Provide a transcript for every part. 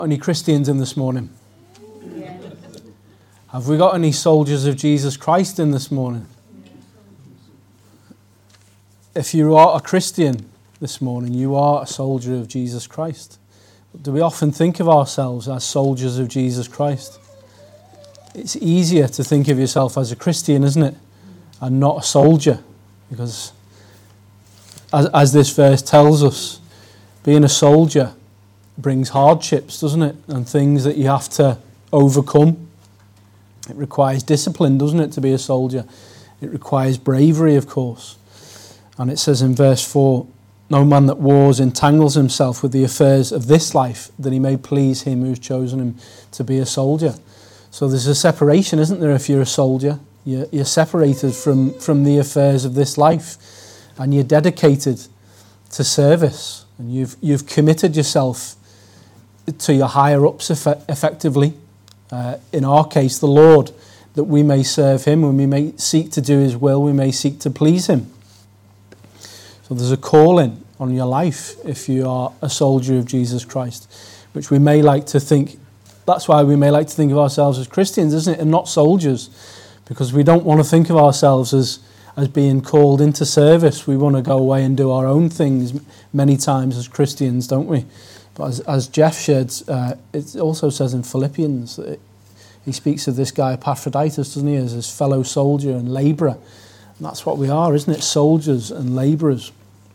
Any Christians in this morning? Yeah. Have we got any soldiers of Jesus Christ in this morning? If you are a Christian this morning, you are a soldier of Jesus Christ. But do we often think of ourselves as soldiers of Jesus Christ? It's easier to think of yourself as a Christian, isn't it? And not a soldier. Because as this verse tells us, being a soldier brings hardships, doesn't it? And things that you have to overcome. It requires discipline, doesn't it, to be a soldier? It requires bravery, of course. And it says in verse 4, no man that wars entangles himself with the affairs of this life, that he may please him who's chosen him to be a soldier. So there's a separation, isn't there, if you're a soldier? You're separated from the affairs of this life, and you're dedicated to service, and you've committed yourself to your higher ups effectively. In our case, the Lord, that we may serve him, and we may seek to do his will, we may seek to please him. So there's a calling on your life if you are a soldier of Jesus Christ, which we may like to think, that's why we may like to think of ourselves as Christians, isn't it, and not soldiers, because we don't want to think of ourselves as being called into service. We want to go away and do our own things many times as Christians, don't we? But as Jeff shared, it also says in Philippians, that he speaks of this guy Epaphroditus, doesn't he, as his fellow soldier and labourer. And that's what we are, isn't it? Soldiers and labourers.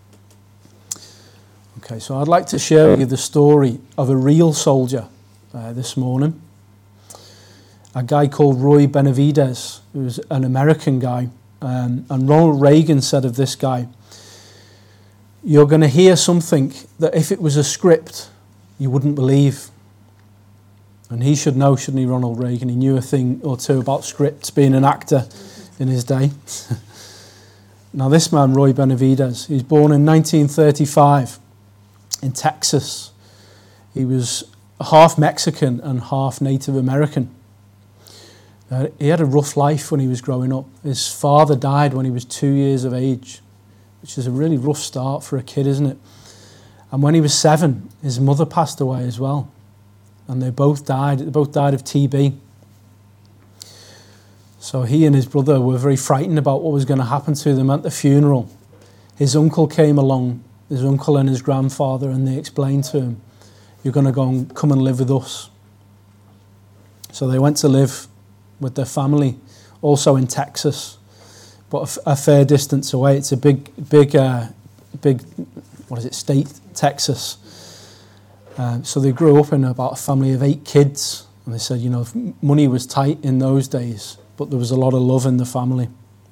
Okay, so I'd like to share with you the story of a real soldier this morning. A guy called Roy Benavides, who was an American guy. And Ronald Reagan said of this guy, you're going to hear something that if it was a script, you wouldn't believe. And he should know, shouldn't he, Ronald Reagan? He knew a thing or two about scripts, being an actor in his day. Now this man, Roy Benavides, he was born in 1935 in Texas. He was half Mexican and half Native American. He had a rough life when he was growing up. His father died when he was 2 years of age, which is a really rough start for a kid, isn't it? And when he was 7, his mother passed away as well. And they both died of TB. So he and his brother were very frightened about what was going to happen to them at the funeral. His uncle came along, his uncle and his grandfather, and they explained to him, you're going to come and live with us. So they went to live with their family, also in Texas, but a fair distance away. It's a big, state, Texas. So they grew up in about a family of 8 kids. And they said, money was tight in those days, but there was a lot of love in the family.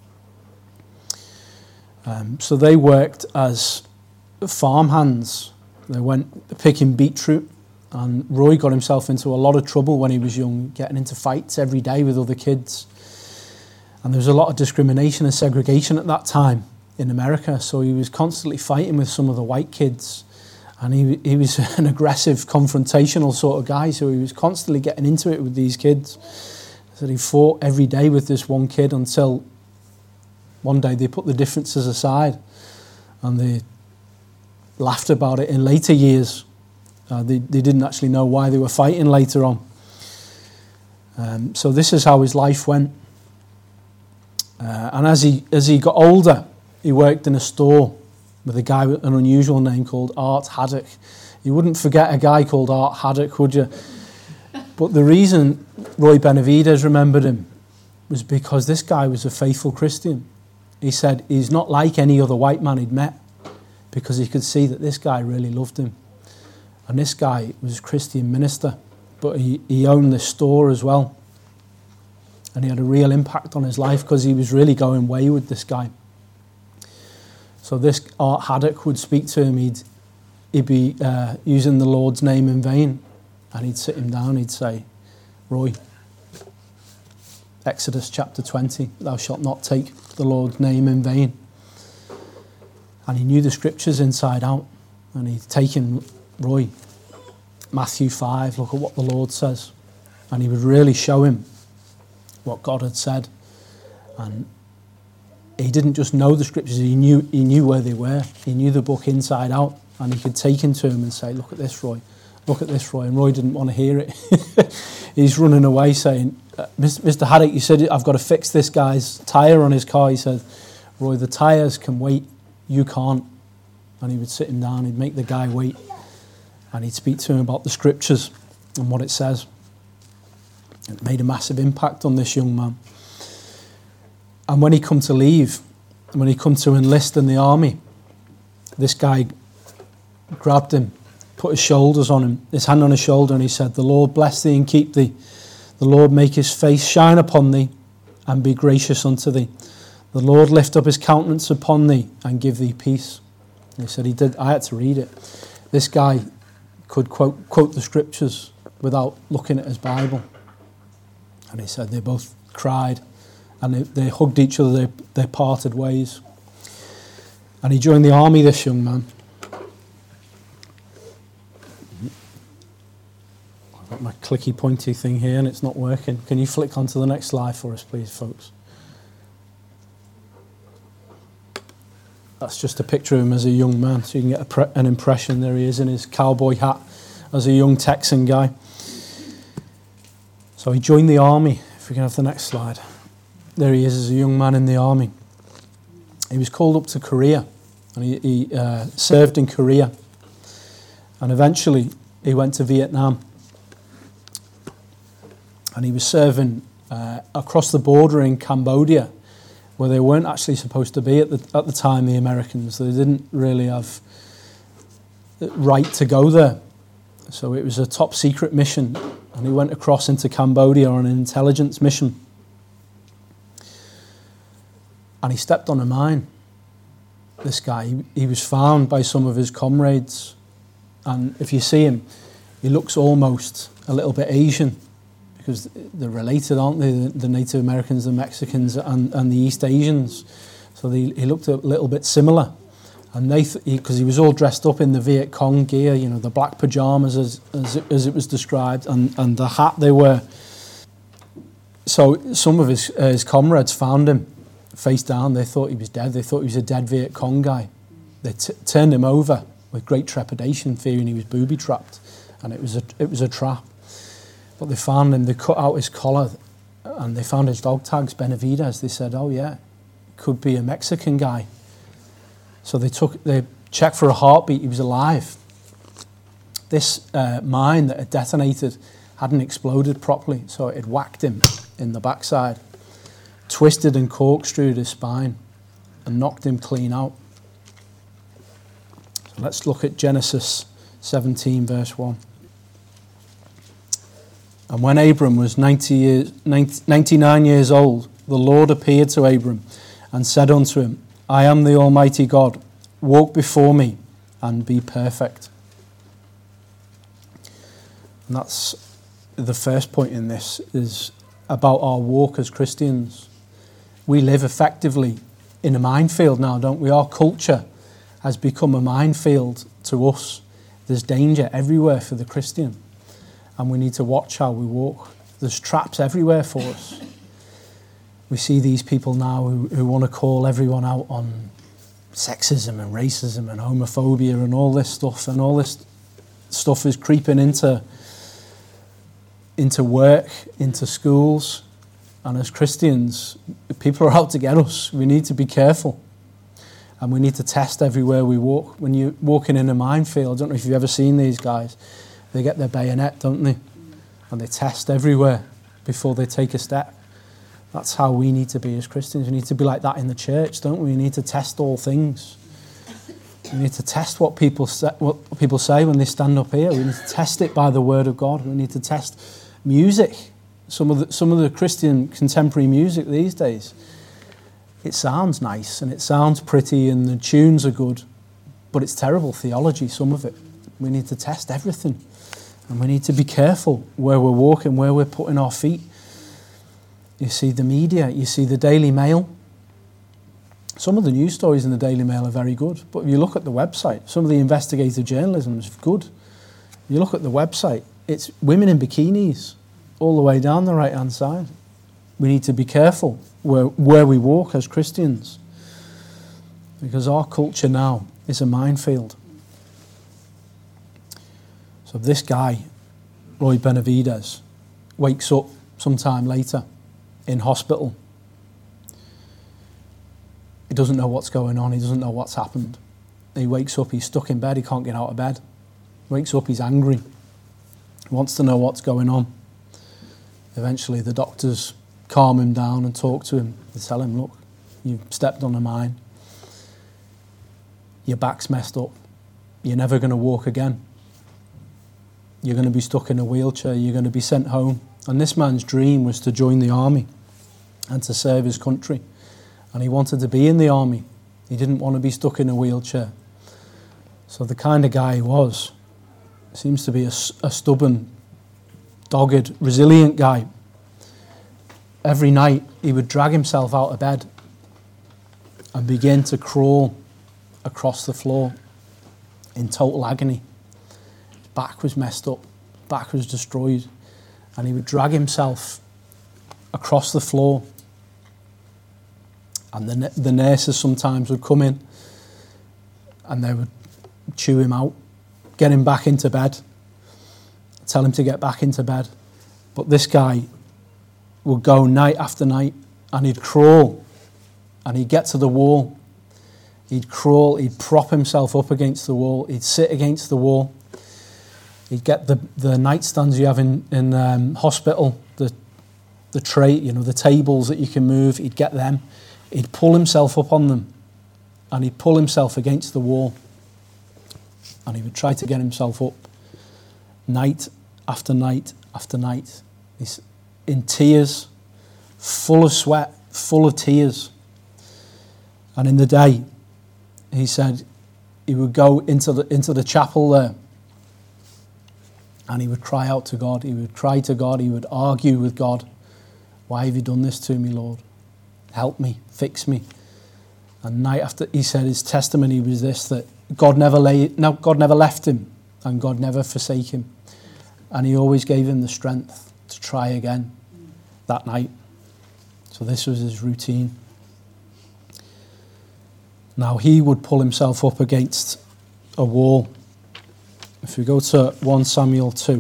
So they worked as farmhands. They went picking beetroot. And Roy got himself into a lot of trouble when he was young, getting into fights every day with other kids. And there was a lot of discrimination and segregation at that time in America. So he was constantly fighting with some of the white kids. And he was an aggressive, confrontational sort of guy. So he was constantly getting into it with these kids. So he fought every day with this one kid until one day they put the differences aside. And they laughed about it in later years. They didn't actually know why they were fighting later on. So this is how his life went. And as he got older, he worked in a store with a guy with an unusual name called Art Haddock. You wouldn't forget a guy called Art Haddock, would you? But the reason Roy Benavides remembered him was because this guy was a faithful Christian. He said he's not like any other white man he'd met, because he could see that this guy really loved him. And this guy was a Christian minister, but he owned this store as well. And he had a real impact on his life because he was really going wayward, this guy. So this Art Haddock would speak to him. He'd be using the Lord's name in vain. And he'd sit him down, he'd say, Roy, Exodus chapter 20, thou shalt not take the Lord's name in vain. And he knew the scriptures inside out. And he'd taken Roy, Matthew 5, look at what the Lord says. And he would really show him what God had said. And he didn't just know the scriptures, he knew where they were. He knew the book inside out. And he could take him to him and say, look at this, Roy. look at this, Roy. And Roy didn't want to hear it. He's running away saying, Mr. Haddock, you said I've got to fix this guy's tyre on his car. He said, Roy, the tyres can wait, you can't. And he would sit him down, he'd make the guy wait, and he'd speak to him about the scriptures and what it says. It made a massive impact on this young man. And when he come to leave, when he come to enlist in the army, this guy grabbed him, put his shoulders on him, his hand on his shoulder, and he said, the Lord bless thee and keep thee. The Lord make his face shine upon thee and be gracious unto thee. The Lord lift up his countenance upon thee and give thee peace. And he said he did. I had to read it. This guy could quote the scriptures without looking at his Bible. And he said they both cried and they hugged each other, they parted ways. And he joined the army, this young man. I've got my clicky pointy thing here and it's not working. Can you flick onto the next slide for us, please, folks? That's just a picture of him as a young man, so you can get an impression. There he is in his cowboy hat as a young Texan guy. So he joined the army. If we can have the next slide. There he is as a young man in the army. He was called up to Korea, and he served in Korea. And eventually he went to Vietnam. And he was serving across the border in Cambodia, where they weren't actually supposed to be at the time, the Americans. They didn't really have the right to go there. So it was a top secret mission, and he went across into Cambodia on an intelligence mission. And he stepped on a mine, this guy. He was found by some of his comrades, and if you see him, he looks almost a little bit Asian, because they're related, aren't they? The Native Americans, the Mexicans, and the East Asians. So he looked a little bit similar. And because he was all dressed up in the Viet Cong gear, you know, the black pajamas as it was described, and the hat they wear. So some of his comrades found him face down. They thought he was dead. They thought he was a dead Viet Cong guy. They turned him over with great trepidation, fearing he was booby-trapped, and it was a trap. But they found him, they cut out his collar, and they found his dog tags, Benavides. They said, oh yeah, could be a Mexican guy. So they checked for a heartbeat, he was alive. This mine that had detonated hadn't exploded properly, so it had whacked him in the backside, twisted and corkscrewed his spine, and knocked him clean out. So let's look at Genesis 17, verse 1. And when Abram was 99 years old, the Lord appeared to Abram and said unto him, I am the Almighty God. Walk before me and be perfect. And that's the first point in this, is about our walk as Christians. We live effectively in a minefield now, don't we? Our culture has become a minefield to us. There's danger everywhere for the Christian, and we need to watch how we walk. There's traps everywhere for us. We see these people now who want to call everyone out on sexism and racism and homophobia and all this stuff, and all this stuff is creeping into work, into schools, and as Christians, people are out to get us. We need to be careful, and we need to test everywhere we walk. When you're walking in a minefield, I don't know if you've ever seen these guys, they get their bayonet, don't they? And they test everywhere before they take a step. That's how we need to be as Christians. We need to be like that in the church, don't we? We need to test all things. We need to test what people say when they stand up here. We need to test it by the Word of God. We need to test music. Some of the Christian contemporary music these days, it sounds nice and it sounds pretty and the tunes are good, but it's terrible theology, some of it. We need to test everything, and we need to be careful where we're walking, where we're putting our feet. You see the media, you see the Daily Mail. Some of the news stories in the Daily Mail are very good, but if you look at the website, some of the investigative journalism is good. You look at the website, it's women in bikinis all the way down the right-hand side. We need to be careful where we walk as Christians, because our culture now is a minefield. So this guy, Roy Benavides, wakes up sometime later in hospital. He doesn't know what's going on. He doesn't know what's happened. He wakes up, he's stuck in bed. He can't get out of bed. Wakes up, he's angry. He wants to know what's going on. Eventually, the doctors calm him down and talk to him. They tell him, look, you've stepped on a mine. Your back's messed up. You're never going to walk again. You're going to be stuck in a wheelchair. You're going to be sent home. And this man's dream was to join the army and to serve his country. And he wanted to be in the army. He didn't want to be stuck in a wheelchair. So the kind of guy he was, seems to be a stubborn, dogged, resilient guy. Every night he would drag himself out of bed and begin to crawl across the floor in total agony. His back was messed up, back was destroyed, and he would drag himself across the floor. And the nurses sometimes would come in and they would chew him out, get him back into bed, tell him to get back into bed. But this guy would go night after night and he'd crawl and he'd get to the wall. He'd crawl, he'd prop himself up against the wall, he'd sit against the wall. He'd get the nightstands you have in hospital, the tray, the tables that you can move, he'd get them. He'd pull himself up on them and he'd pull himself against the wall and he would try to get himself up night after night after night. He's in tears, full of sweat, full of tears. And in the day, he said he would go into the chapel there and he would cry out to God. He would cry to God. He would argue with God. Why have you done this to me, Lord? Help me, fix me. And night after, he said his testimony was this, that God never left him and God never forsake him. And he always gave him the strength to try again that night. So this was his routine. Now he would pull himself up against a wall. If we go to 1 Samuel 2.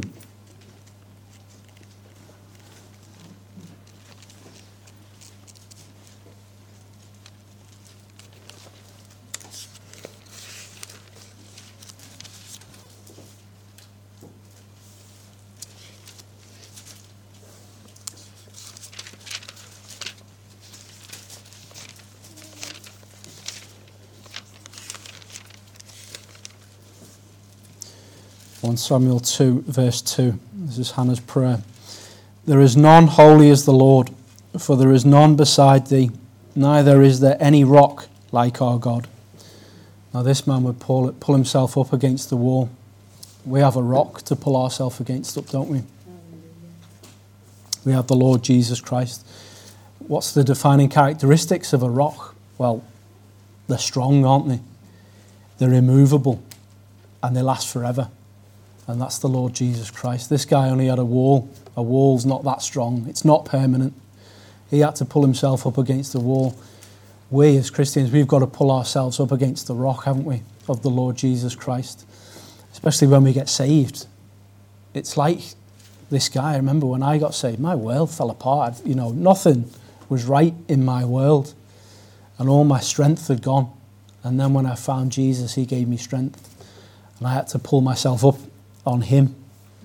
Samuel 2, verse 2. This is Hannah's prayer. There is none holy as the Lord, for there is none beside thee, neither is there any rock like our God. Now this man would pull himself up against the wall. We have a rock to pull ourselves against up, don't we? We have the Lord Jesus Christ. What's the defining characteristics of a rock? Well, they're strong, aren't they? They're immovable and they last forever. And that's the Lord Jesus Christ. This guy only had a wall. A wall's not that strong. It's not permanent. He had to pull himself up against the wall. We as Christians, we've got to pull ourselves up against the rock, haven't we, of the Lord Jesus Christ. Especially when we get saved. It's like this guy. I remember when I got saved, my world fell apart. Nothing was right in my world. And all my strength had gone. And then when I found Jesus, he gave me strength. And I had to pull myself up on him.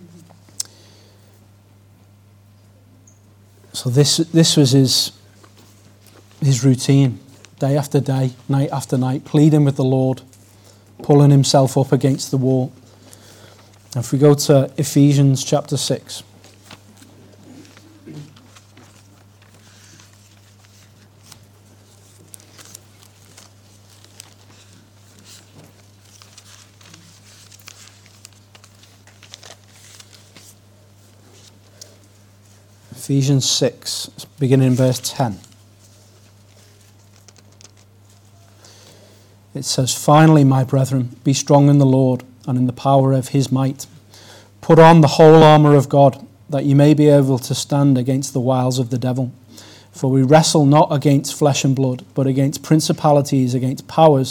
So this was his routine, day after day, night after night, pleading with the Lord, pulling himself up against the wall. And if we go to Ephesians chapter 6. Ephesians 6, beginning in verse 10. It says, "Finally, my brethren, be strong in the Lord and in the power of his might. Put on the whole armour of God, that ye may be able to stand against the wiles of the devil. For we wrestle not against flesh and blood, but against principalities, against powers,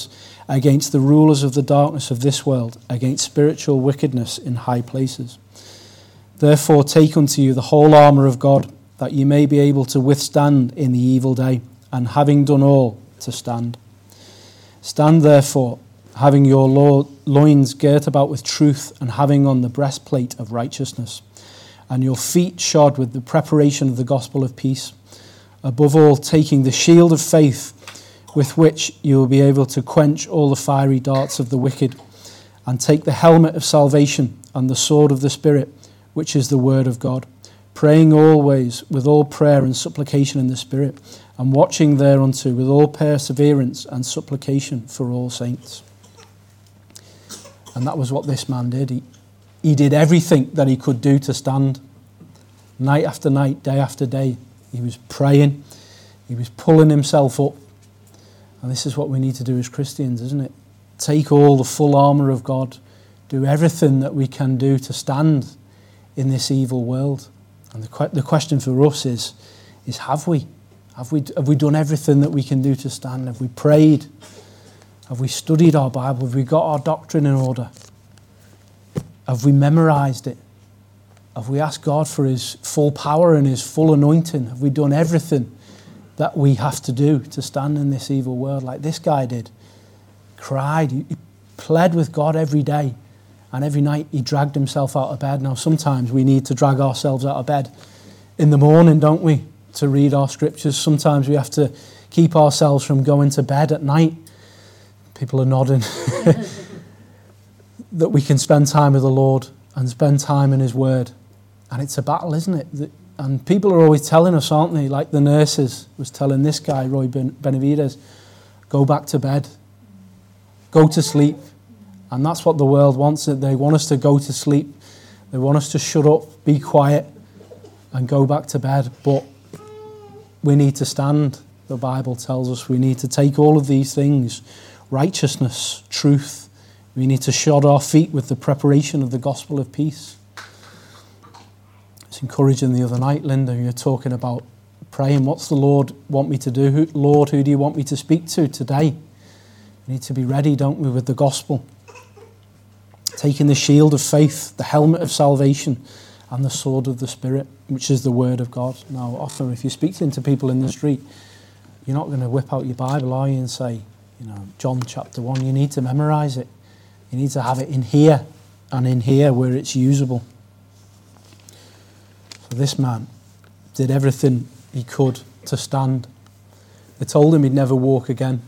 against the rulers of the darkness of this world, against spiritual wickedness in high places. Therefore take unto you the whole armour of God, that ye may be able to withstand in the evil day, and having done all, to stand. Stand therefore, having your loins girt about with truth, and having on the breastplate of righteousness, and your feet shod with the preparation of the gospel of peace. Above all, taking the shield of faith, with which you will be able to quench all the fiery darts of the wicked, and take the helmet of salvation and the sword of the Spirit, which is the word of God, praying always with all prayer and supplication in the Spirit, and watching thereunto with all perseverance and supplication for all saints. And that was what this man did. He did everything that he could do to stand. Night after night, day after day, he was praying. He was pulling himself up. And this is what we need to do as Christians, isn't it? Take all the full armour of God. Do everything that we can do to stand in this evil world. And the question for us is have we? Have we done everything that we can do to stand? Have we prayed? Have we studied our Bible? Have we got our doctrine in order? Have we memorised it? Have we asked God for his full power and his full anointing? Have we done everything that we have to do to stand in this evil world like this guy did? Cried, he pled with God every day, and every night he dragged himself out of bed. Now sometimes we need to drag ourselves out of bed in the morning, don't we, to read our scriptures. Sometimes we have to keep ourselves from going to bed at night. People are nodding. That we can spend time with the Lord and spend time in his word. And it's a battle, isn't it? And people are always telling us, aren't they? Like the nurses was telling this guy, Roy Benavides, go back to bed. Go to sleep. And that's what the world wants. They want us to go to sleep. They want us to shut up, be quiet, and go back to bed. But we need to stand. The Bible tells us we need to take all of these things, righteousness, truth. We need to shod our feet with the preparation of the gospel of peace. It's encouraging the other night, Linda, you're talking about praying. What's the Lord want me to do? Lord, who do you want me to speak to today? We need to be ready, don't we, with the gospel. Taking the shield of faith, the helmet of salvation, and the sword of the Spirit, which is the word of God. Now, often if you're speaking to people in the street, you're not going to whip out your Bible, are you, and say, John chapter 1. You need to memorise it. You need to have it in here and in here where it's usable. So this man did everything he could to stand. They told him he'd never walk again.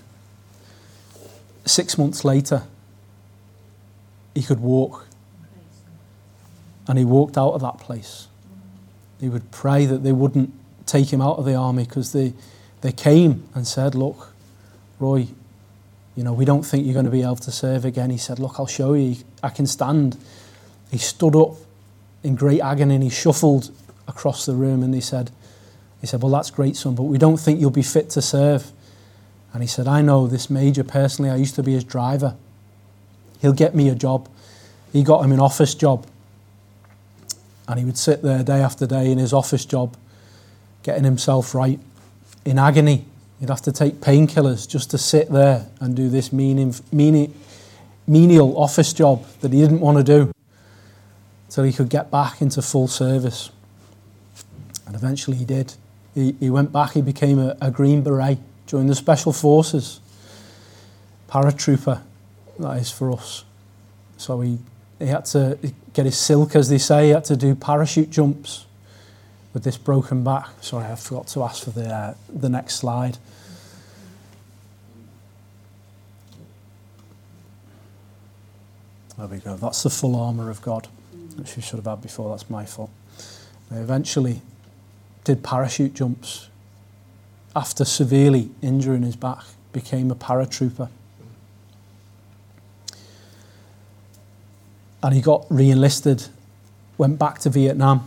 6 months later, he could walk. And he walked out of that place. He would pray that they wouldn't take him out of the army, because they came and said, look, Roy, we don't think you're going to be able to serve again. He said, look, I'll show you. I can stand. He stood up in great agony and he shuffled across the room, and he said, well, that's great, son, but we don't think you'll be fit to serve. And he said, I know this major personally. I used to be his driver. He'll get me a job. He got him an office job. And he would sit there day after day in his office job, getting himself right, in agony. He'd have to take painkillers just to sit there and do this menial office job that he didn't want to do, till he could get back into full service. And eventually he did. He went back, he became a Green Beret, joined the Special Forces, paratrooper, that is for us. So he had to get his silk, as they say. He had to do parachute jumps with this broken back. Sorry, I forgot to ask for the next slide. There we go. That's the full armour of God, which we should have had before. That's my fault. They eventually did parachute jumps. After severely injuring his back, became a paratrooper. And he got re-enlisted, went back to Vietnam.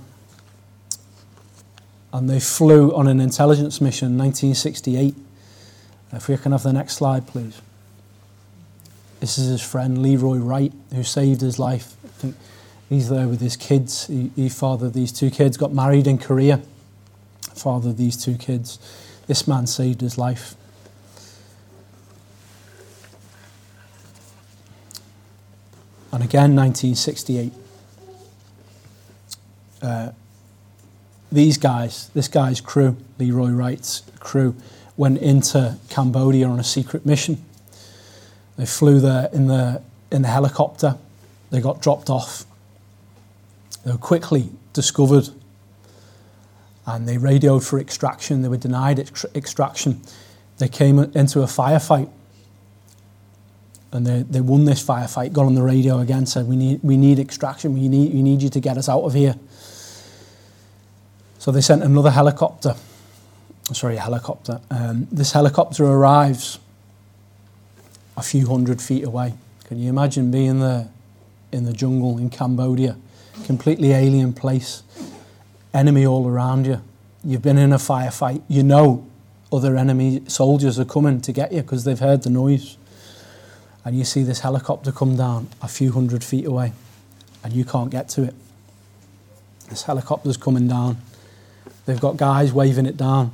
And they flew on an intelligence mission in 1968. If we can have the next slide, please. This is his friend Leroy Wright, who saved his life. I think he's there with his kids. He fathered these two kids, got married in Korea, fathered these two kids. This man saved his life. And again, 1968. This guy's crew, Leroy Wright's crew, went into Cambodia on a secret mission. They flew there in the helicopter. They got dropped off. They were quickly discovered, and they radioed for extraction. They were denied extraction. They came into a firefight, and they won this firefight. Got on the radio again, said, "We need extraction. We need you to get us out of here." So they sent another helicopter. Sorry, a helicopter. This helicopter arrives a few hundred feet away. Can you imagine being there in the jungle in Cambodia? Completely alien place. Enemy all around you. You've been in a firefight. You know other enemy soldiers are coming to get you because they've heard the noise. And you see this helicopter come down a few hundred feet away, and you can't get to it. This helicopter's coming down. They've got guys waving it down.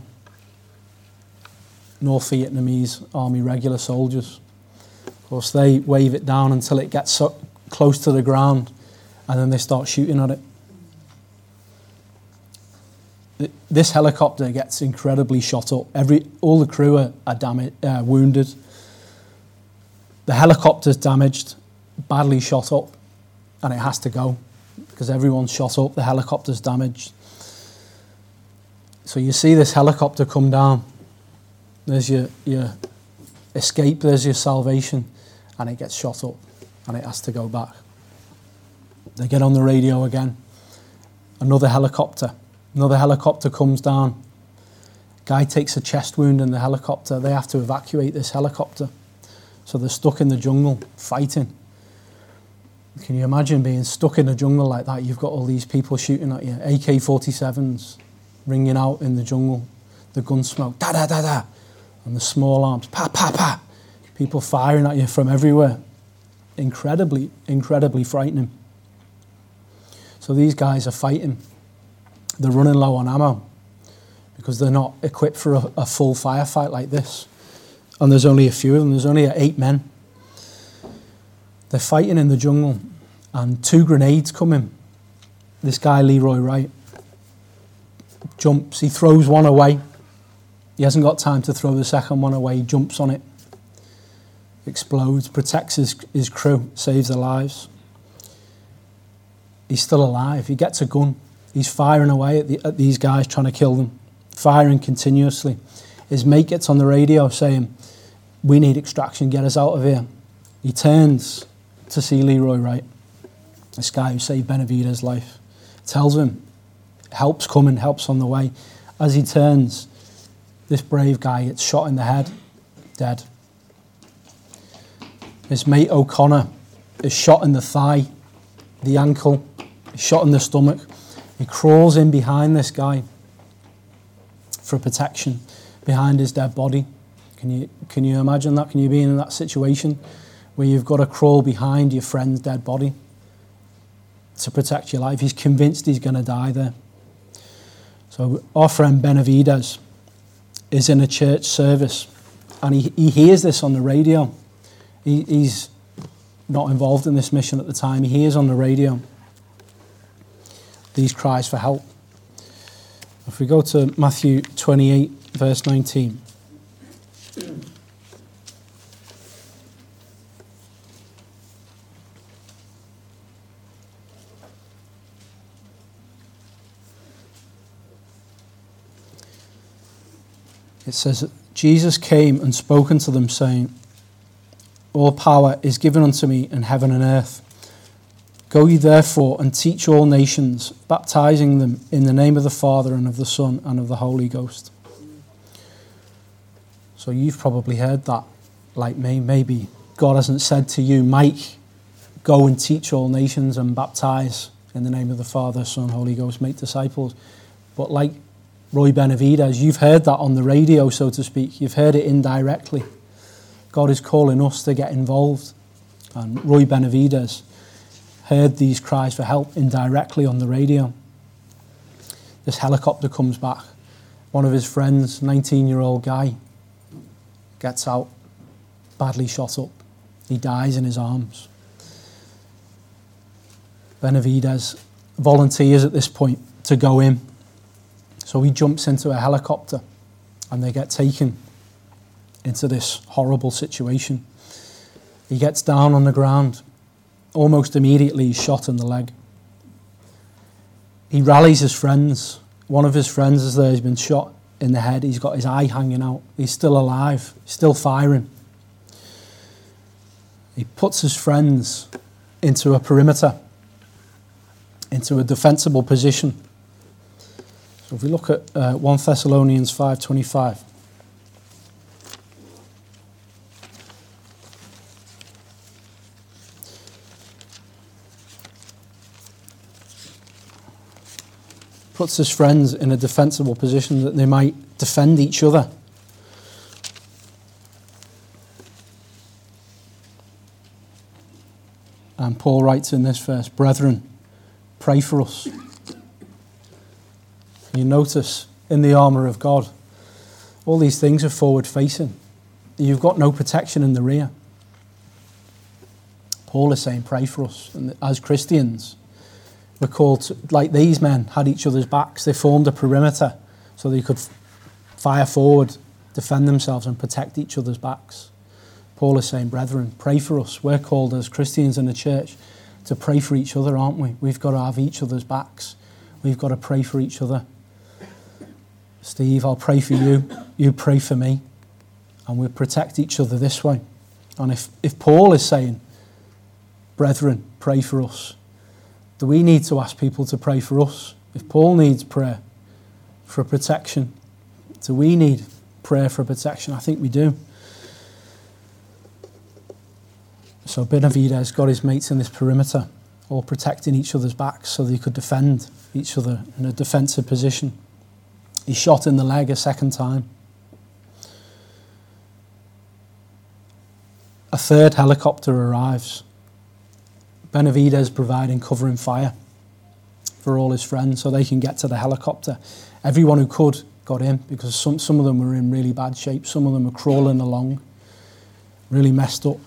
North Vietnamese Army regular soldiers. Of course, they wave it down until it gets so close to the ground, and then they start shooting at it. This helicopter gets incredibly shot up. All the crew are wounded. The helicopter's damaged, badly shot up, and it has to go because everyone's shot up. The helicopter's damaged. So you see this helicopter come down. There's your escape, there's your salvation, and it gets shot up, and it has to go back. They get on the radio again. Another helicopter comes down. Guy takes a chest wound in the helicopter. They have to evacuate this helicopter. So they're stuck in the jungle, fighting. Can you imagine being stuck in a jungle like that? You've got all these people shooting at you, AK-47s ringing out in the jungle, the gun smoke, da-da-da-da, and the small arms, pa-pa-pa, people firing at you from everywhere. Incredibly, incredibly frightening. So these guys are fighting. They're running low on ammo because they're not equipped for a full firefight like this. And there's only a few of them. There's only 8 men. They're fighting in the jungle, and 2 grenades come in. This guy, Leroy Wright, jumps. He throws one away. He hasn't got time to throw the second one away. He jumps on it. Explodes, protects his crew, saves their lives. He's still alive. He gets a gun. He's firing away at these guys trying to kill them, firing continuously. His mate gets on the radio saying, "We need extraction, get us out of here." He turns to see Leroy Wright, this guy who saved Benavides' life. Tells him, help's coming, help's on the way. As he turns, this brave guy gets shot in the head, dead. His mate O'Connor is shot in the thigh, the ankle, shot in the stomach. He crawls in behind this guy for protection, behind his dead body. Can you imagine that? Can you be in that situation where you've got to crawl behind your friend's dead body to protect your life? He's convinced he's going to die there. So our friend Benavides is in a church service, and he hears this on the radio. He's not involved in this mission at the time. He hears on the radio these cries for help. If we go to Matthew 28, verse 19. It says, Jesus came and spoke unto them, saying, All power is given unto me in heaven and earth. Go ye therefore and teach all nations, baptizing them in the name of the Father and of the Son and of the Holy Ghost. So you've probably heard that, like me. Maybe God hasn't said to you, Mike, go and teach all nations and baptize in the name of the Father, Son, Holy Ghost, make disciples. But like Roy Benavides, you've heard that on the radio, so to speak. You've heard it indirectly. God is calling us to get involved. And Roy Benavides heard these cries for help indirectly on the radio. This helicopter comes back. One of his friends, 19-year-old guy, gets out, badly shot up. He dies in his arms. Benavides volunteers at this point to go in. So he jumps into a helicopter and they get taken into this horrible situation. He gets down on the ground. Almost immediately he's shot in the leg. He rallies his friends. One of his friends is there. He's been shot in the head. He's got his eye hanging out. He's still alive, still firing. He puts his friends into a perimeter, into a defensible position. So if we look at 1 Thessalonians 5:25. Puts his friends in a defensible position that they might defend each other. And Paul writes in this verse, "Brethren, pray for us." You notice in the armour of God, all these things are forward facing. You've got no protection in the rear. Paul is saying, pray for us. And as Christians, we're called to, like these men had each other's backs. They formed a perimeter so they could fire forward, defend themselves and protect each other's backs. Paul is saying, brethren, pray for us. We're called as Christians in the church to pray for each other, aren't we? We've got to have each other's backs. We've got to pray for each other. Steve, I'll pray for you. You pray for me. And we'll protect each other this way. And if Paul is saying, brethren, pray for us, do we need to ask people to pray for us? If Paul needs prayer for protection, do we need prayer for protection? I think we do. So Benavides got his mates in this perimeter, all protecting each other's backs so they could defend each other in a defensive position. He's shot in the leg a second time. A third helicopter arrives. Benavides providing covering fire for all his friends so they can get to the helicopter. Everyone who could got in because some of them were in really bad shape. Some of them were crawling along, really messed up.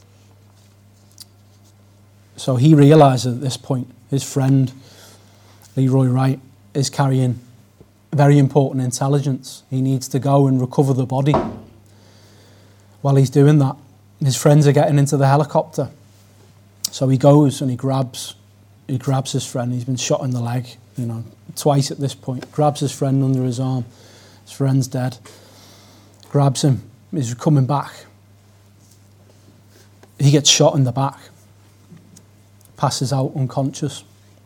So he realises at this point his friend Leroy Wright is carrying very important intelligence. He needs to go and recover the body. While he's doing that, his friends are getting into the helicopter. So he goes and he grabs his friend. He's been shot in the leg, twice at this point. Grabs his friend under his arm. His friend's dead. Grabs him. He's coming back. He gets shot in the back. Passes out unconscious.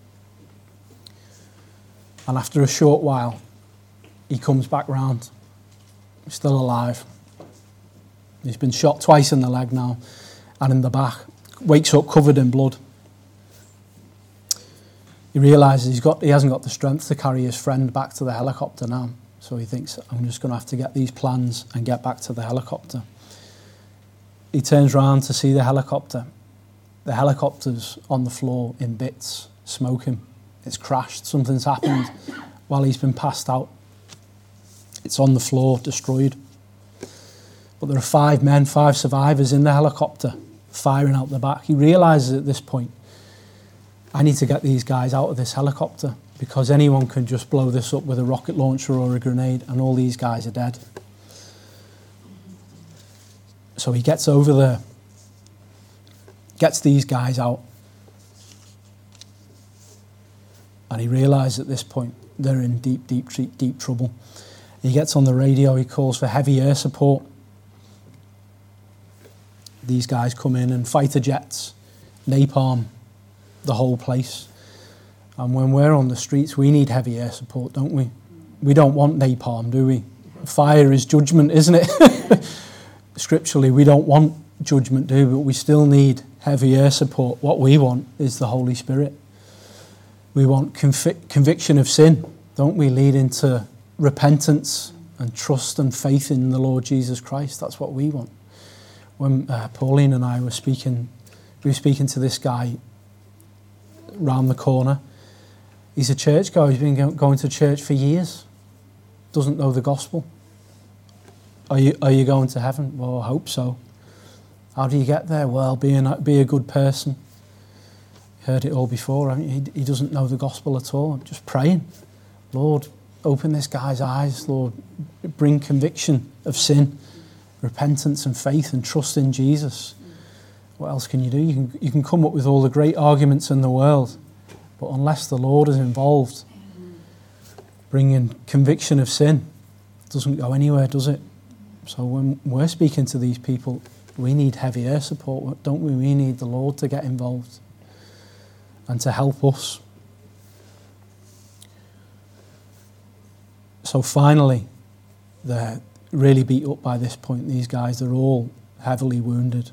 And after a short while, he comes back round. He's still alive. He's been shot twice in the leg now and in the back. Wakes up covered in blood. He realises he hasn't got the strength to carry his friend back to the helicopter now. So he thinks, I'm just going to have to get these plans and get back to the helicopter. He turns round to see the helicopter. The helicopter's on the floor in bits, smoking. It's crashed. Something's happened while he's been passed out. It's on the floor, destroyed. But there are 5 survivors in the helicopter, firing out the back. He realises at this point, I need to get these guys out of this helicopter because anyone can just blow this up with a rocket launcher or a grenade and all these guys are dead. So he gets over there, gets these guys out, and he realises at this point they're in deep trouble. He gets on the radio, he calls for heavy air support. These guys come in and fighter jets, napalm the whole place. And when we're on the streets, we need heavy air support, don't we? We don't want napalm, do we? Fire is judgment, isn't it? Scripturally, we don't want judgment, do we? But we still need heavy air support. What we want is the Holy Spirit. We want conviction of sin, don't we? Leading to repentance and trust and faith in the Lord Jesus Christ. That's what we want. When Pauline and I were speaking to this guy round the corner. He's a churchgoer. He's been going to church for years. Doesn't know the gospel. Are you going to heaven? Well, I hope so. How do you get there? Well, be a good person. Heard it all before, haven't you? He doesn't know the gospel at all. I'm just praying, Lord, open this guy's eyes, Lord, bring conviction of sin, repentance and faith and trust in Jesus. What else can you do? You can come up with all the great arguments in the world, but unless the Lord is involved, bringing conviction of sin, it doesn't go anywhere, does it? So when we're speaking to these people, we need heavy air support, don't we? We need the Lord to get involved and to help us. So finally, they're really beat up by this point. These guys are all heavily wounded.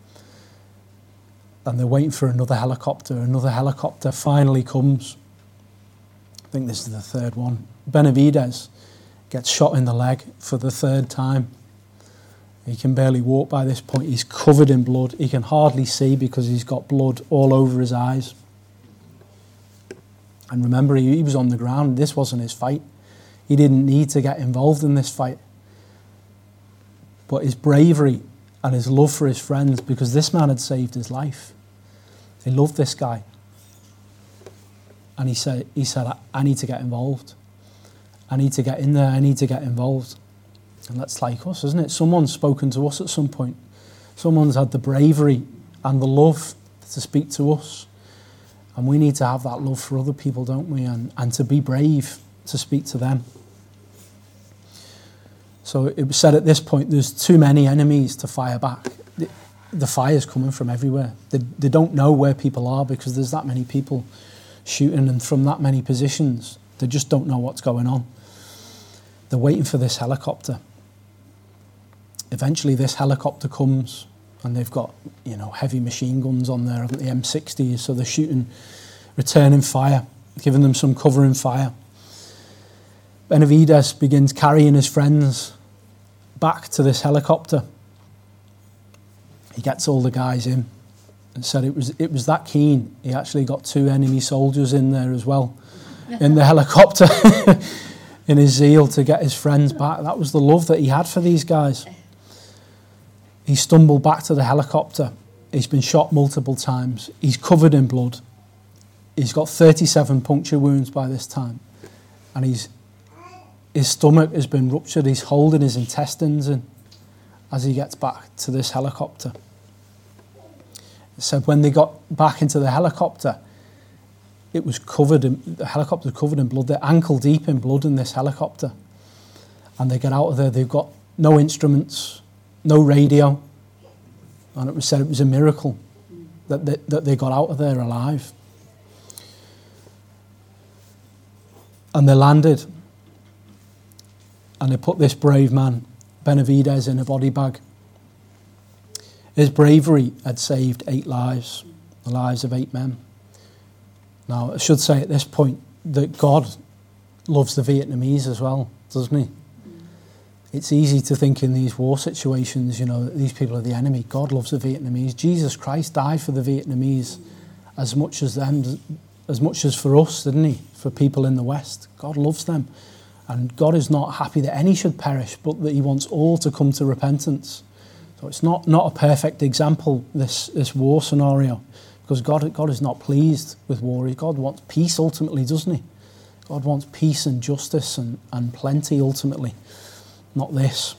And they're waiting for another helicopter. Another helicopter finally comes. I think this is the third one. Benavidez gets shot in the leg for the third time. He can barely walk by this point. He's covered in blood. He can hardly see because he's got blood all over his eyes. And remember, he was on the ground. This wasn't his fight. He didn't need to get involved in this fight. But his bravery and his love for his friends, because this man had saved his life. He loved this guy. And he said, I need to get involved. I need to get in there. I need to get involved. And that's like us, isn't it? Someone's spoken to us at some point. Someone's had the bravery and the love to speak to us. And we need to have that love for other people, don't we? And to be brave to speak to them. So it was said at this point, there's too many enemies to fire back. The fire's coming from everywhere. They don't know where people are because there's that many people shooting and from that many positions. They just don't know what's going on. They're waiting for this helicopter. Eventually this helicopter comes and they've got, heavy machine guns on there, the M60s, so they're shooting, returning fire, giving them some covering fire. Benavidez begins carrying his friends back to this helicopter. He gets all the guys in and said it was that keen. He actually got 2 enemy soldiers in there as well, in the helicopter, in his zeal to get his friends back. That was the love that he had for these guys. He stumbled back to the helicopter. He's been shot multiple times. He's covered in blood. He's got 37 puncture wounds by this time. And his stomach has been ruptured. He's holding his intestines in as he gets back to this helicopter. It said when they got back into the helicopter, the helicopter was covered in blood. They're ankle deep in blood in this helicopter. And they get out of there. They've got no instruments, no radio. And it was said it was a miracle that they got out of there alive. And they landed. And they put this brave man, Benavidez, in a body bag. His bravery had saved 8 lives, the lives of 8 men. Now, I should say at this point that God loves the Vietnamese as well, doesn't he? It's easy to think in these war situations, that these people are the enemy. God loves the Vietnamese. Jesus Christ died for the Vietnamese as much as them, as much as for us, didn't he? For people in the West. God loves them. And God is not happy that any should perish, but that he wants all to come to repentance. So it's not a perfect example, this war scenario, because God is not pleased with war. God wants peace ultimately, doesn't he? God wants peace and justice and plenty ultimately, not this.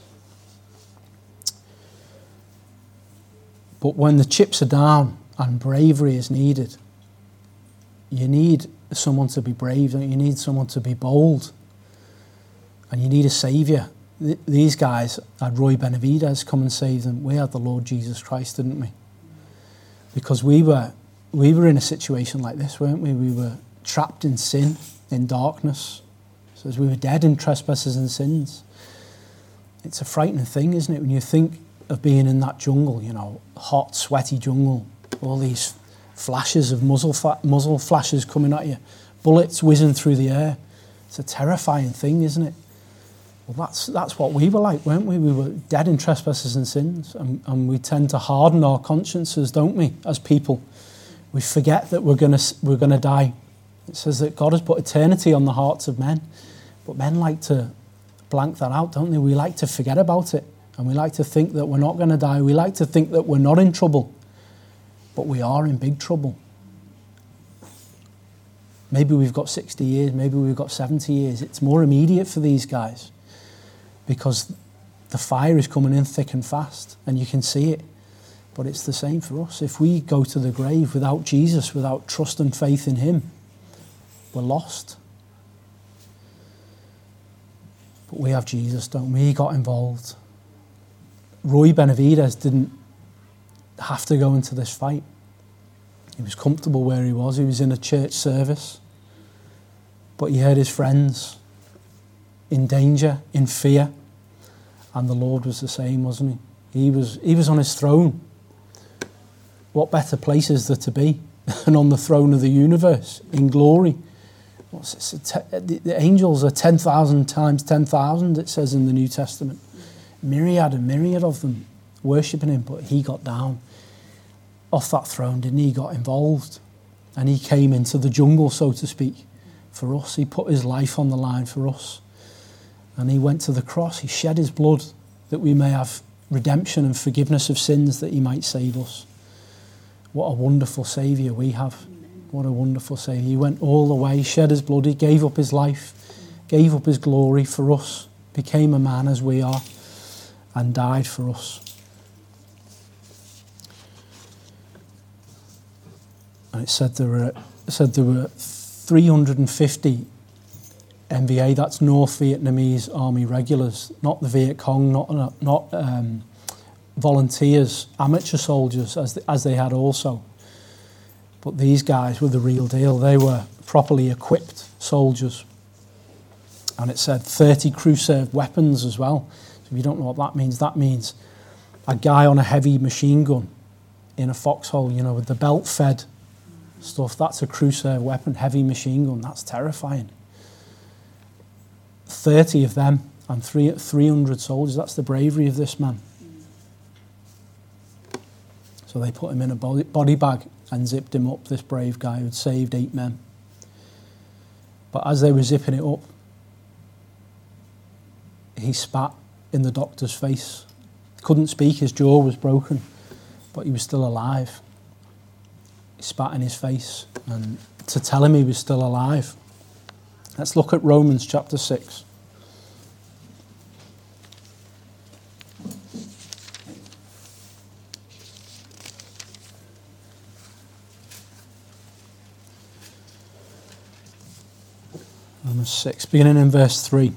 But when the chips are down and bravery is needed, you need someone to be brave, don't you? You need someone to be bold. And you need a saviour. These guys had Roy Benavidez come and save them. We had the Lord Jesus Christ, didn't we? Because we were in a situation like this, weren't we? We were trapped in sin, in darkness. So as we were dead in trespasses and sins. It's a frightening thing, isn't it? When you think of being in that jungle, hot, sweaty jungle, all these flashes of muzzle flashes coming at you, bullets whizzing through the air. It's a terrifying thing, isn't it? Well, that's what we were like, weren't we? We were dead in trespasses and sins, and we tend to harden our consciences, don't we, as people? We forget that we're gonna die. It says that God has put eternity on the hearts of men, but men like to blank that out, don't they? We like to forget about it, and we like to think that we're not going to die. We like to think that we're not in trouble, but we are in big trouble. Maybe we've got 60 years, maybe we've got 70 years. It's more immediate for these guys because the fire is coming in thick and fast and you can see it. But it's the same for us. If we go to the grave without Jesus, without trust and faith in him, we're lost. But we have Jesus, don't we? He got involved. Roy Benavides didn't have to go into this fight. He was comfortable where he was. He was in a church service. But he heard his friends in danger, in fear. And the Lord was the same, wasn't he? He was on his throne. What better place is there to be than on the throne of the universe in glory? The angels are 10,000 times 10,000, it says in the New Testament. Myriad and myriad of them worshipping him, but he got down off that throne, didn't he? He got involved. And he came into the jungle, so to speak, for us. He put his life on the line for us. And he went to the cross. He shed his blood that we may have redemption and forgiveness of sins, that he might save us. What a wonderful Saviour we have. What a wonderful Saviour. He went all the way, shed his blood, he gave up his life, gave up his glory for us, became a man as we are, and died for us. And it said there were 350 NVA, that's North Vietnamese Army regulars, not the Viet Cong, not volunteers, amateur soldiers, as they had also. But these guys were the real deal. They were properly equipped soldiers. And it said 30 crew-served weapons as well. So if you don't know what that means a guy on a heavy machine gun in a foxhole, with the belt-fed stuff. That's a crew-served weapon, heavy machine gun. That's terrifying. 30 of them and 300 soldiers. That's the bravery of this man. So they put him in a body bag and zipped him up, this brave guy who'd saved 8 men. But as they were zipping it up, he spat in the doctor's face. Couldn't speak, his jaw was broken, but he was still alive. He spat in his face, and to tell him he was still alive. Let's look at Romans chapter 6. Romans 6, beginning in verse 3.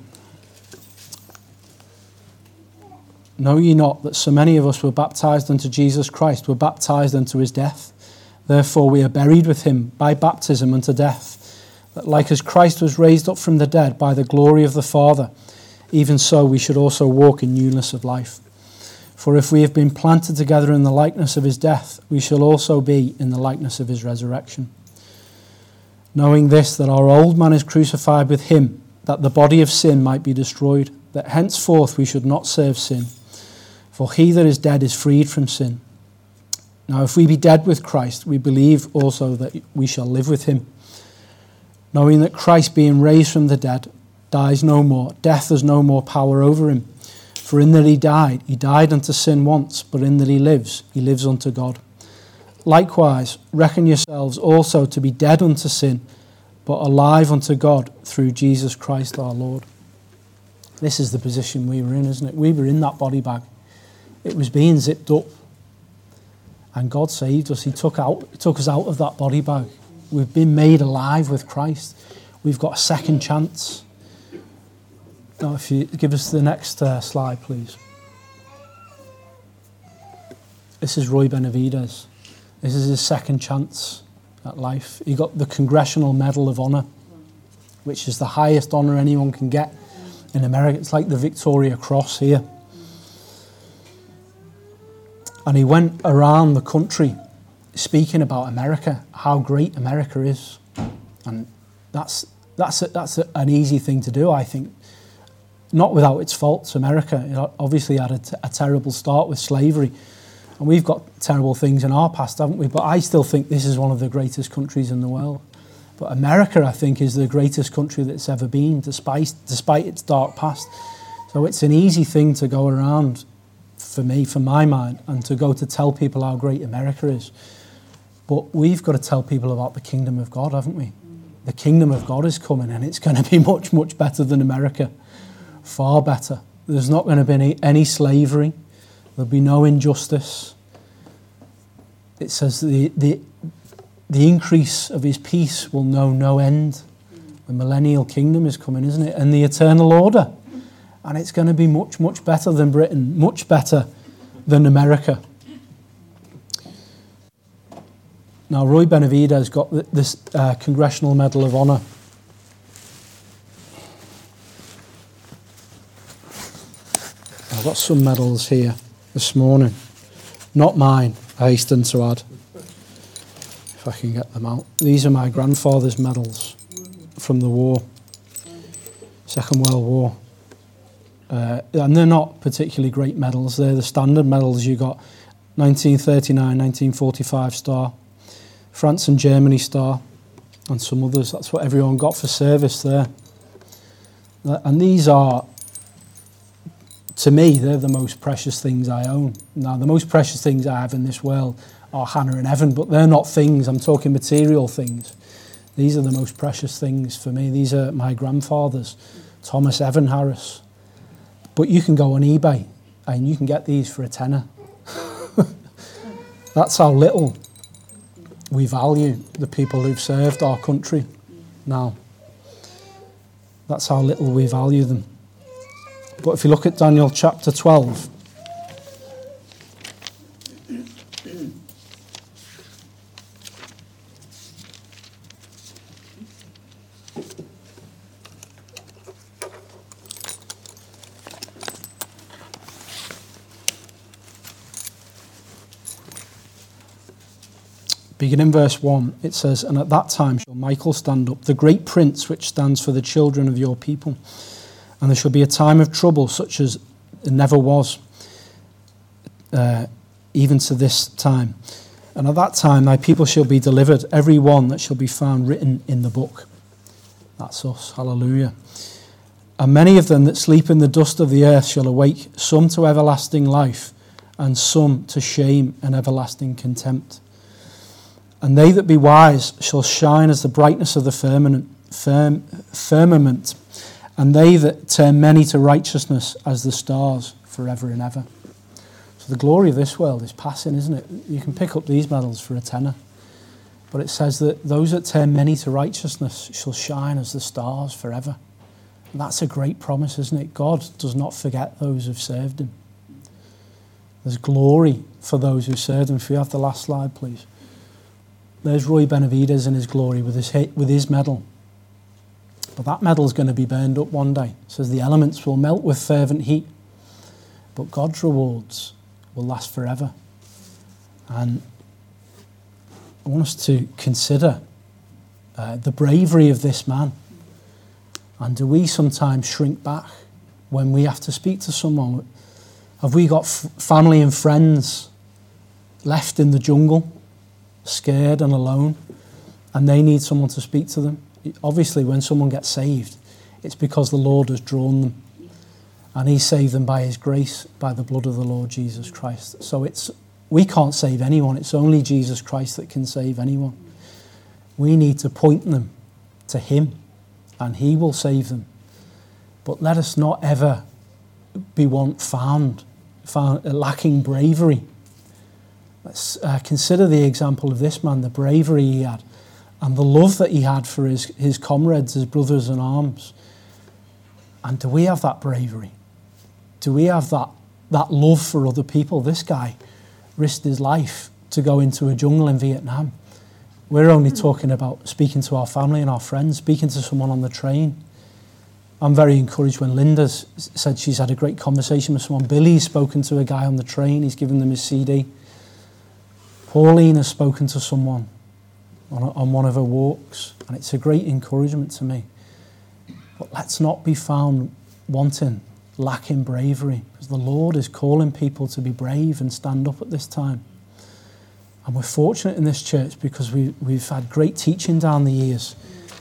Know ye not that so many of us were baptized unto Jesus Christ, were baptized unto his death? Therefore we are buried with him by baptism unto death, that like as Christ was raised up from the dead by the glory of the Father, even so we should also walk in newness of life. For if we have been planted together in the likeness of his death, we shall also be in the likeness of his resurrection. Knowing this, that our old man is crucified with him, that the body of sin might be destroyed, that henceforth we should not serve sin. For he that is dead is freed from sin. Now if we be dead with Christ, we believe also that we shall live with him. Knowing that Christ, being raised from the dead, dies no more, death has no more power over him. For in that he died unto sin once, but in that he lives unto God. Likewise, reckon yourselves also to be dead unto sin, but alive unto God through Jesus Christ our Lord. This is the position we were in, isn't it? We were in that body bag. It was being zipped up. And God saved us. He took us out of that body bag. We've been made alive with Christ. We've got a second chance. Now, if you give us the next slide, please. This is Roy Benavides. This is his second chance at life. He got the Congressional Medal of Honor, which is the highest honor anyone can get in America. It's like the Victoria Cross here. And he went around the country speaking about America, how great America is. And that's an easy thing to do, I think. Not without its faults. America obviously had a terrible start with slavery. And we've got terrible things in our past, haven't we? But I still think this is one of the greatest countries in the world. But America, I think, is the greatest country that's ever been, despite its dark past. So it's an easy thing to go around, for me, for my mind, and to go to tell people how great America is. But we've got to tell people about the kingdom of God, haven't we? the kingdom of God is coming, and it's going to be much, much better than America. Far better. There's not going to be any slavery. There'll be no injustice. It says the increase of his peace will know no end. The millennial kingdom is coming, isn't it? And the eternal order. And it's going to be much, much better than Britain, much better than America. Now, Roy Benavidez got this Congressional Medal of Honor. I've got some medals here this morning. Not mine, I hasten to add, if I can get them out. These are my grandfather's medals from the war, Second World War. And they're not particularly great medals. They're the standard medals. You got 1939, 1945 star, France and Germany star, and some others. That's what everyone got for service there. And these are, to me, they're the most precious things I own. Now, the most precious things I have in this world are Hannah and Evan, but they're not things. I'm talking material things. These are the most precious things for me. These are my grandfather's, Thomas Evan Harris. But you can go on eBay and you can get these for £10. That's how little we value the people who've served our country now. That's how little we value them. But if you look at Daniel chapter 12, beginning in verse 1, it says, "And at that time shall Michael stand up, the great prince which stands for the children of your people. And there shall be a time of trouble such as never was, even to this time. And at that time thy people shall be delivered, every one that shall be found written in the book." That's us, hallelujah. "And many of them that sleep in the dust of the earth shall awake, some to everlasting life, and some to shame and everlasting contempt. And they that be wise shall shine as the brightness of the firmament, and they that turn many to righteousness as the stars forever and ever." So the glory of this world is passing, isn't it? You can pick up these medals for £10. But it says that those that turn many to righteousness shall shine as the stars forever. And that's a great promise, isn't it? God does not forget those who've served him. There's glory for those who served him. If you have the last slide, please. There's Roy Benavidez in his glory with his medal. But that medal's going to be burned up one day. It says the elements will melt with fervent heat, but God's rewards will last forever. And I want us to consider the bravery of this man. And do we sometimes shrink back when we have to speak to someone? Have we got family and friends left in the jungle, scared and alone, and they need someone to speak to them? Obviously, when someone gets saved, it's because the Lord has drawn them, and he saved them by his grace, by the blood of the Lord Jesus Christ. So we can't save anyone. It's only Jesus Christ that can save anyone. We need to point them to him, and he will save them. But let us not ever be found lacking bravery. Let's consider the example of this man, the bravery he had, and the love that he had for his comrades, his brothers in arms. And do we have that bravery? Do we have that love for other people? This guy risked his life to go into a jungle in Vietnam. We're only talking about speaking to our family and our friends, speaking to someone on the train. I'm very encouraged when Linda's said she's had a great conversation with someone. Billy's spoken to a guy on the train. He's given them his CD. Pauline has spoken to someone on one of her walks, and it's a great encouragement to me. But let's not be found lacking bravery, because the Lord is calling people to be brave and stand up at this time. And we're fortunate in this church because we've had great teaching down the years.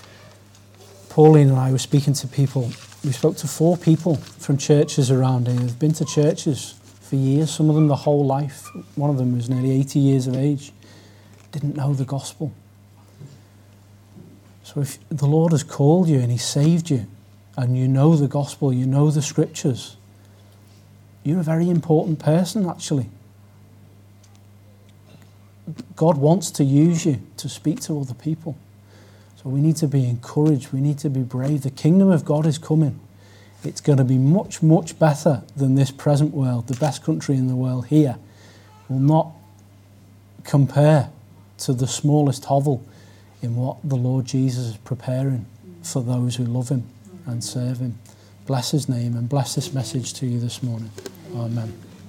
Pauline and I were speaking to people. We spoke to 4 people from churches around here. They've been to churches for years, some of them the whole life. One of them was nearly 80 years of age. Didn't know the gospel. So if the Lord has called you and he saved you, and you know the gospel, you know the scriptures, you're a very important person, actually. God wants to use you to speak to other people. So we need to be encouraged. We need to be brave. The kingdom of God is coming. It's going to be much, much better than this present world. The best country in the world here will not compare to the smallest hovel in what the Lord Jesus is preparing for those who love him and serve him. Bless his name and bless this message to you this morning. Amen.